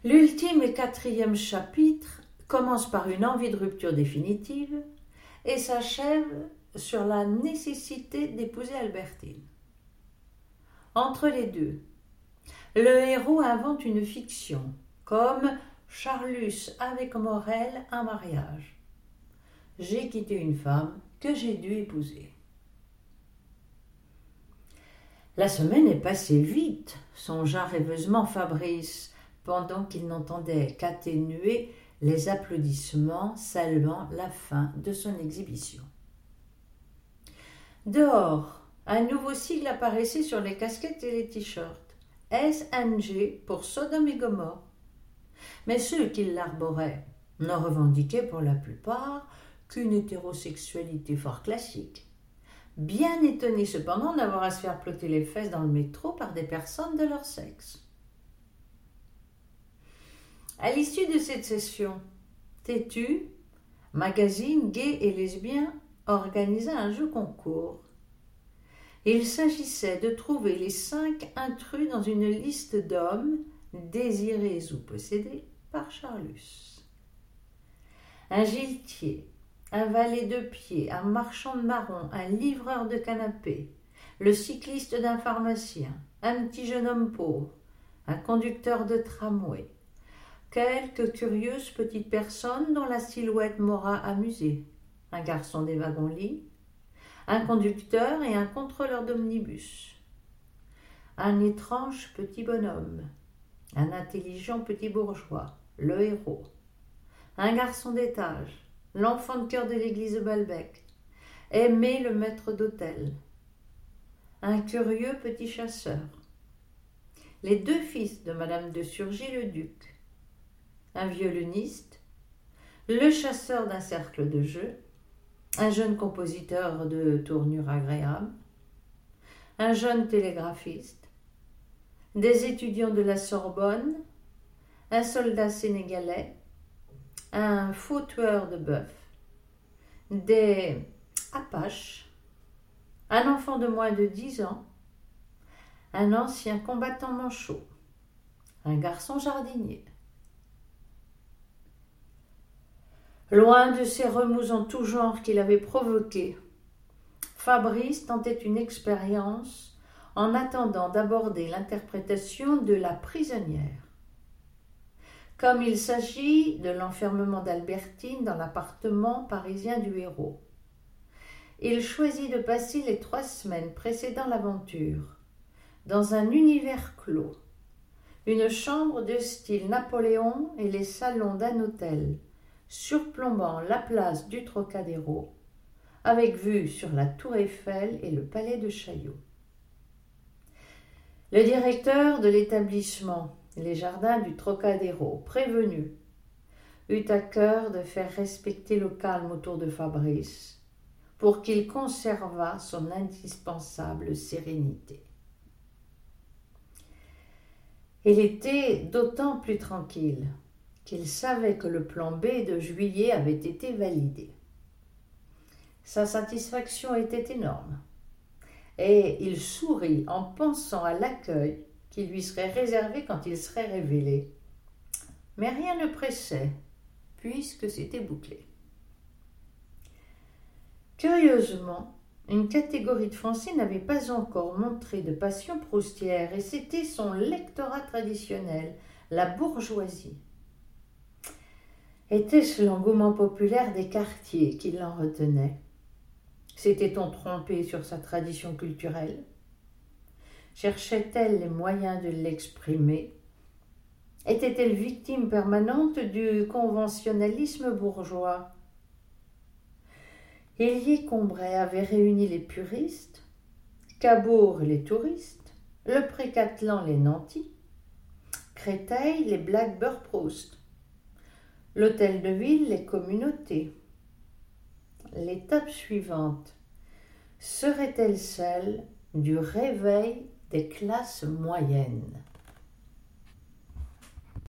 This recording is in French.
L'ultime et 4e chapitre commence par une envie de rupture définitive et s'achève sur la nécessité d'épouser Albertine. Entre les deux, le héros invente une fiction, comme Charlus avec Morel un mariage. J'ai quitté une femme que j'ai dû épouser. La semaine est passée vite, songea rêveusement Fabrice, pendant qu'il n'entendait qu'atténuer les applaudissements saluant la fin de son exhibition. Dehors, un nouveau sigle apparaissait sur les casquettes et les t-shirts. SNG pour Sodome et Gomorrhe. Mais ceux qui l'arboraient ne revendiquaient pour la plupart qu'une hétérosexualité fort classique. Bien étonnés cependant d'avoir à se faire plotter les fesses dans le métro par des personnes de leur sexe. À l'issue de cette session, Têtu, magazine gay et lesbien, organisa un jeu concours. Il s'agissait de trouver les 5 intrus dans une liste d'hommes désirés ou possédés par Charlus. Un giletier, un valet de pied, un marchand de marrons, un livreur de canapé, le cycliste d'un pharmacien, un petit jeune homme pauvre, un conducteur de tramway, quelques curieuses petites personnes dont la silhouette m'aura amusé, un garçon des wagons-lits, un conducteur et un contrôleur d'omnibus, un étrange petit bonhomme, un intelligent petit bourgeois, le héros, un garçon d'étage, l'enfant de chœur de l'église de Balbec, Aimé le maître d'hôtel, un curieux petit chasseur, les 2 fils de Madame de Surgis-le-Duc, un violoniste, le chasseur d'un cercle de jeu, un jeune compositeur de tournure agréable, un jeune télégraphiste, des étudiants de la Sorbonne, un soldat sénégalais, un faux tueur de bœuf, des Apaches, un enfant de moins de 10 ans, un ancien combattant manchot, un garçon jardinier. Loin de ces remous en tout genre qu'il avait provoqués, Fabrice tentait une expérience en attendant d'aborder l'interprétation de la prisonnière. Comme il s'agit de l'enfermement d'Albertine dans l'appartement parisien du héros, il choisit de passer les 3 semaines précédant l'aventure dans un univers clos, une chambre de style Napoléon et les salons d'un hôtel surplombant la place du Trocadéro, avec vue sur la Tour Eiffel et le palais de Chaillot. Le directeur de l'établissement Les Jardins du Trocadéro, prévenu, eut à cœur de faire respecter le calme autour de Fabrice pour qu'il conservât son indispensable sérénité. Il était d'autant plus tranquille qu'il savait que le plan B de juillet avait été validé. Sa satisfaction était énorme, et il sourit en pensant à l'accueil qui lui serait réservé quand il serait révélé. Mais rien ne pressait, puisque c'était bouclé. Curieusement, une catégorie de Français n'avait pas encore montré de passion proustière, et c'était son lectorat traditionnel, la bourgeoisie. Était-ce l'engouement populaire des quartiers qui l'en retenait? S'était-on trompé sur sa tradition culturelle? Cherchait-elle les moyens de l'exprimer? Était-elle victime permanente du conventionnalisme bourgeois? Hélier-Combray avait réuni les puristes, Cabourg les touristes, le Pré-Catelan les nantis, Créteil les Blackburn-Proust, l'Hôtel de Ville les communautés. L'étape suivante serait-elle celle du réveil des classes moyennes?